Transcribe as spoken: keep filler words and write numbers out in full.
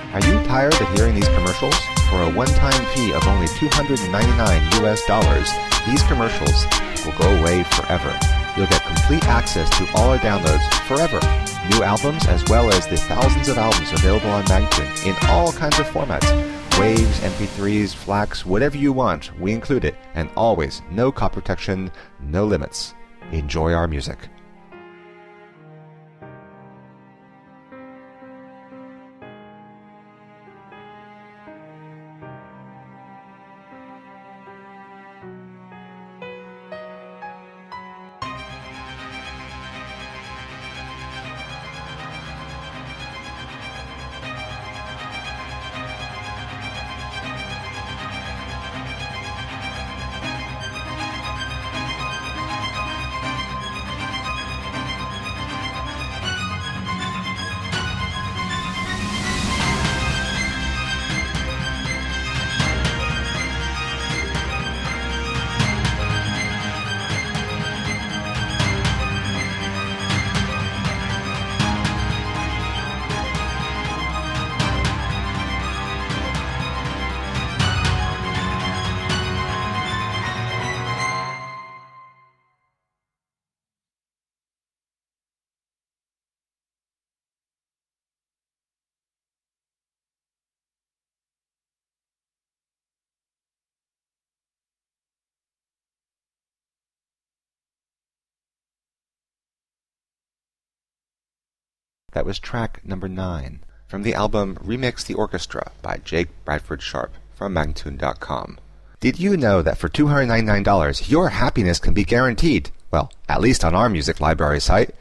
Are you tired of hearing these commercials? For a one-time fee of only two hundred ninety-nine U S dollars, these commercials will go away forever. You'll get complete access to all our downloads forever. New albums as well as the thousands of albums available on Magtune in all kinds of formats. Waves, M P threes, FLACs, whatever you want, we include it. And always, no copy protection, no limits. Enjoy our music. That was track number nine from the album Remix the Orchestra by Jake Bradford Sharp from Magtune dot com. Did you know that for two hundred ninety-nine dollars your happiness can be guaranteed? Well, at least on our music library site.